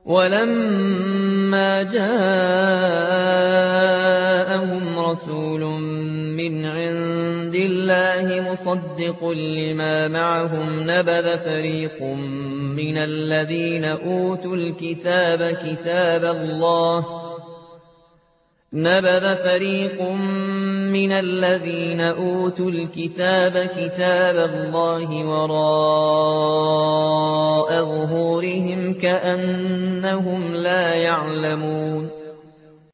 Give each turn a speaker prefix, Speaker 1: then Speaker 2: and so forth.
Speaker 1: ولما جاءهم رسول من عند الله مصدق لما معهم نبذ فريق من الذين أوتوا الكتاب كتاب الله وراء ظهورهم كأنهم لا يعلمون